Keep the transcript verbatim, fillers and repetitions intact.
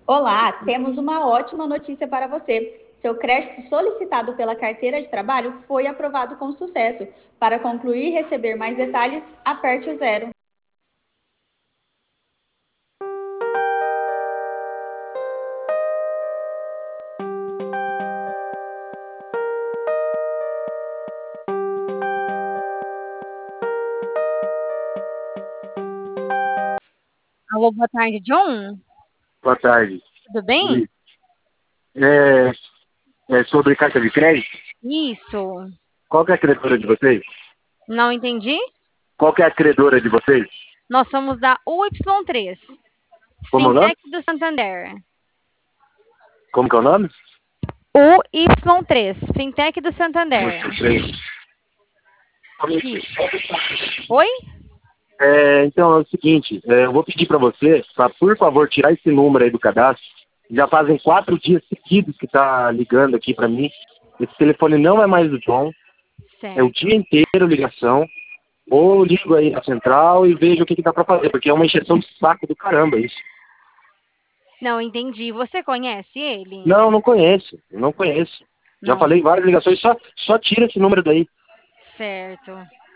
Olá, temos uma ótima notícia para você. Seu crédito solicitado pela carteira de trabalho foi aprovado com sucesso. Para concluir e receber mais detalhes, aperte o zero. Alô, boa tarde, John. Boa tarde. Tudo bem? É, é sobre carta de crédito? Isso. Qual que é a credora de vocês? Não entendi? Qual que é a credora de vocês? Nós somos da U Y três, Como é o nome? Fintech do Santander. Como que é o nome? U Y três, Fintech do Santander. Muito bem. Isso. Oi? É, então é o seguinte, é, eu vou pedir para você, para por favor tirar esse número aí do cadastro. Já fazem quatro dias seguidos que tá ligando aqui para mim. Esse telefone não é mais do John. É o Certo. dia inteiro ligação. Ou ligo aí na central e vejo o que, que dá para fazer, porque é uma encheção de saco do caramba isso. Não entendi. Você conhece ele? Não, não conheço, não conheço. Já Não. falei várias ligações, só, só tira esse número daí. Certo.